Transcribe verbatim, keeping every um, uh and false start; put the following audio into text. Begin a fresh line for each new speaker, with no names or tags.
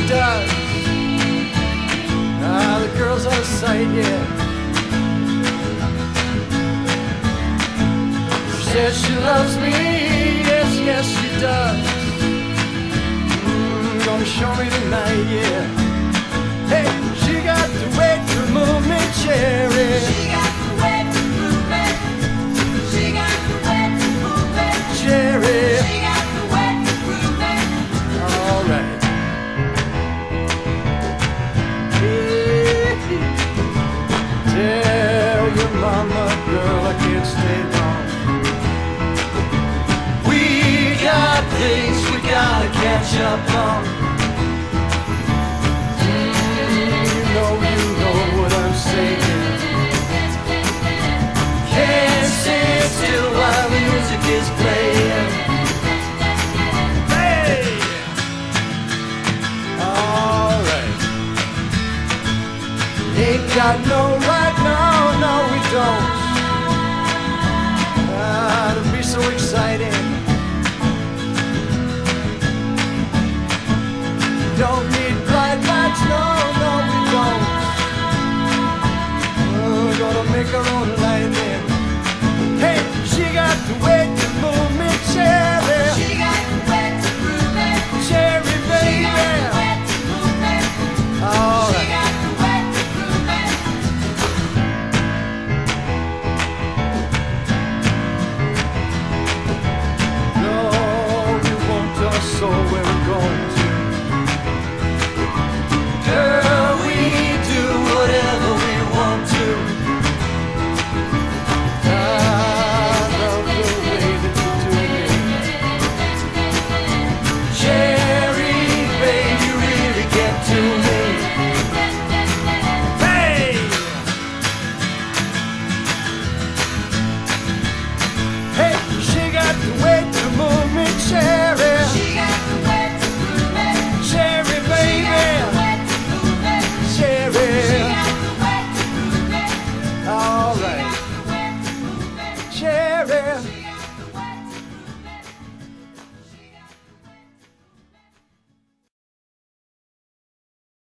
does. Ah, the girl's out of sight, yeah. She says she loves me, yes, yes she does. Mm, gonna show me tonight, yeah. Hey, she got the way to move me, cherry.
She got the way to move me. She got the way to move me.
Cherry.
She got the way to move me.
All right. Tell your mama, girl, I can't stay long. We got things we gotta catch up on. Mm, you know, you know what I'm saying. Can't sit still while the music is playing. Hey! All right. Ain't got no right now, no we don't. Ah, it'll be so exciting. Don't need